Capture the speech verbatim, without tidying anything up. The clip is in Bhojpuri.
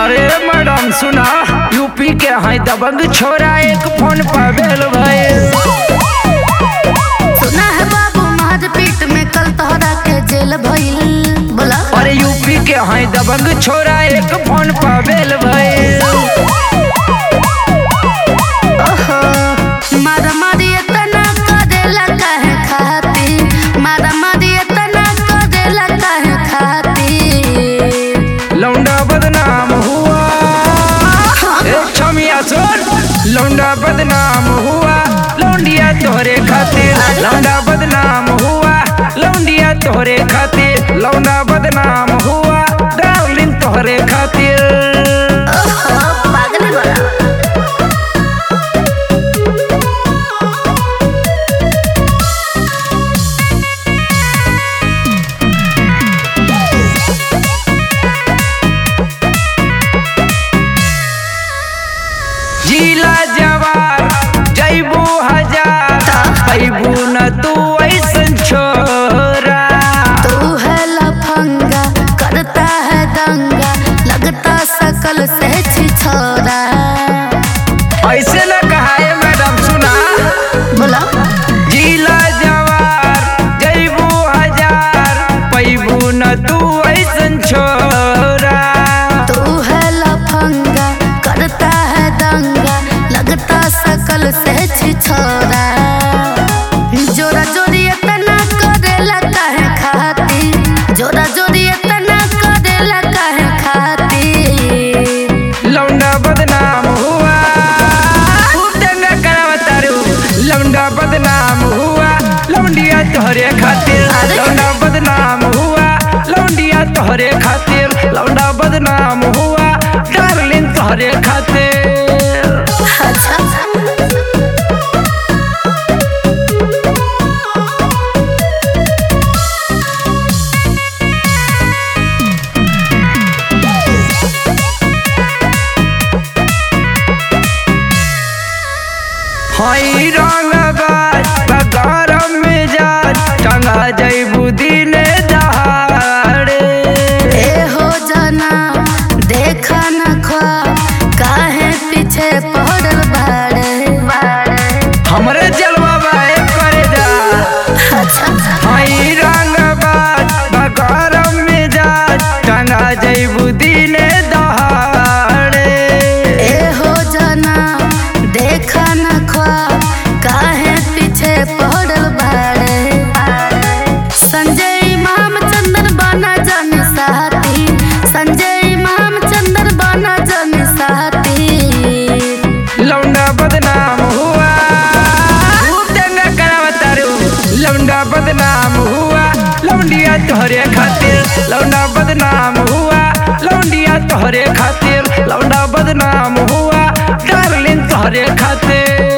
अरे मैडम सुना, यूपी के है दबंग छोरा एक फोन पर बेल भइल। सुना है बाबू मारपीट में कल तोहरा के जेल भइल। बोला अरे यूपी के है दबंग छोरा एक फोन पर बेल भइल। ओहो मारा मारी इतना करेला काहे खाती, मारा मारी इतना करेला काहे खाती। लौंडा बदनाम हुआ एक छमिया सुन, लौंडा बदनाम हुआ लौंडिया तोहरे खातिर। लौंडा बदनाम हुआ लौंडिया तोहरे खातिर। लौंडा बदनाम हुआ डार्लिंग तोहरे खातिर। ओहो पागल बड़ा जिला जवार जैबू हजार पैबू न तू ऐसन छोरा। तू है लफंगा करता है दंगा, लगता सकल से छिछोरा। ऐसे न कहा है मैडम सुना, बोला जिला जवार जैबू हजार पैबू न तू ऐसन छोरा। तू है लफंगा करता है दंगा, लगता सकल से छिछोरा। जोरा जोरी इतना करेला काहे खाती, जोरा जोरी इतना करेला काहे खाती। लौंडा बदनाम हुआ खूब दंगा करावता रू। लौंडा बदनाम हुआ लौंडिया तोहरे खातिर। लौंडा बदनाम हुआ लौंडिया तोहरे खातिर। लौंडा बदनाम हुआ डार्लिंग तोहरे खातिर। अच्छा हई रंगबाज गरम मिजाज टंगा जैबू दिने दहाड़े। ए हो जाना देखा न ख्वाब, काहे पीछे पड़ल बाड़े। हमरे जलवा बाए करे जा। अच्छा हई रंगबाज गरम मिजाज टंगा जैबू दिने दहाड़े। ए हो जाना देखा न ख्वाब, काहे पीछे पड़ल बाड़े। संजय इमाम चंदन बना जन साथी, संजय इमाम चंदन बना जन साथी। लौंडा बदनाम हुआ खूब दंगा करावता रू। लौंडा बदनाम हुआ लौंडिया तोहरे खातिर। लौंडा बदनाम हुआ लौंडिया तोहरे खातिर। लौंडा बदनाम हुआ डार्लिंग तोहरे खातिर।